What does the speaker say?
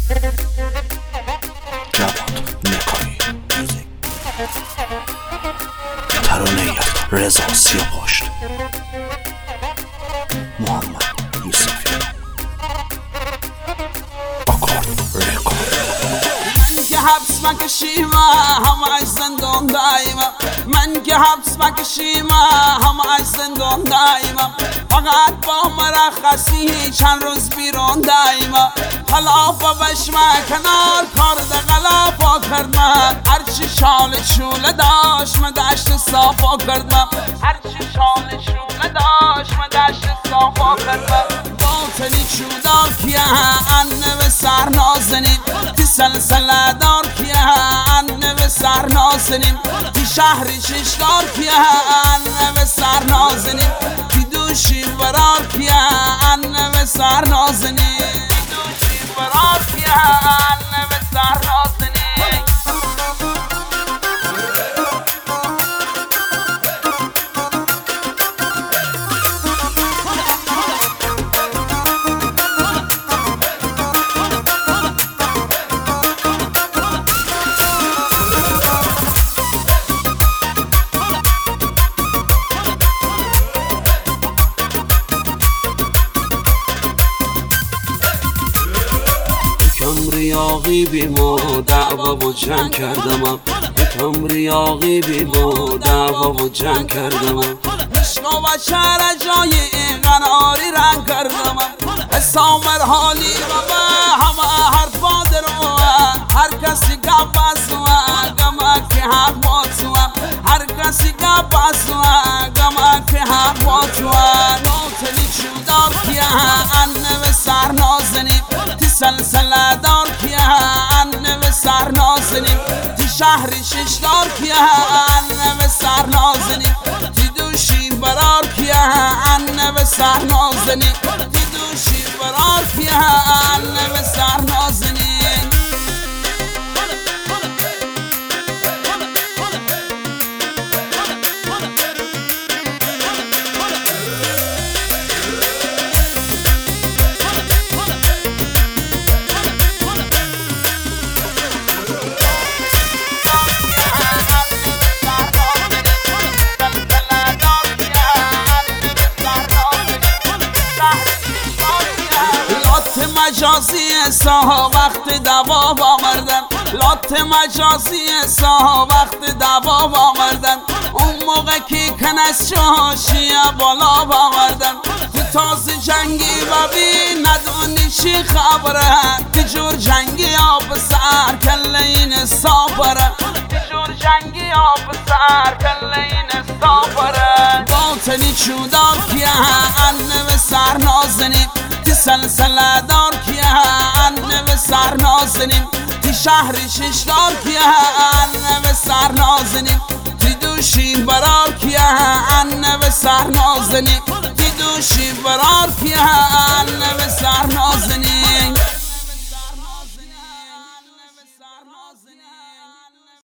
جواد نکایی موزیک، ترانه از رضا سیاه‌پشت، محمد یوسفی، آکارد رکورد. من که حبس مکشیم همه زندان دایما، من که حبس مکشیم همه زندان دایما، فقط با مرخصی چند روز بیرون دایما. خلافا بشمه کنار کار دقلافا کردم، هرچی شال شوله داشت من دشت صافا کردم، هرچی شال شوله داشت من دشت صافا کردم. باطنی چودار کیه انه به سر نازنیم، تی سلسله دار کیه انه به سر نازنیم، تی شهری ششدار کیه انه به سر نازنیم، تی دوشی برار کیه انه به سر نازنیم، تی دوشی برار کیه انه به سر نازنیم. ریاقی بیما دعوا و جنگ کردم، یکم ریاقی بیما دعوا و جنگ کردم، عشق و شهر جای قناری رنگ کردم، حسام حالی و همه حرفا درو، هر کسی گپ اسو گمک که حق باتو، هر کسی گپ اسو گمک که حق باتو. باطنی چودار کیه انه به سر نازنیم، تی سلسله دار کیه انه به سر نازنیم، تی شهری ششدار کیه انه به سر نازنیم، تی دوشی برار کیه انه به سر نازنیم، تی دوشی برار کیه انه به سر نازنیم. مجازی ساها وقت دواب آمردن، لات مجازی ساها وقت دواب آمردن، اون موقع که کنس شاشیه بالا آمردن، تو تاز جنگی ببین ندونی چی خبره، تجور جنگی آب سر کله این سافره، تجور جنگی آب سر کله این سافره. باطنی چودار کیه انه به سر نازنیم، تی سلسله دار کیه انه به سر نازنیم، تی شهری ششدار کیه انه به سر نازنیم، تی دوشی برار کیه انه به سر نازنیم، تی دوشی برار کیه انه به سر نازنیم.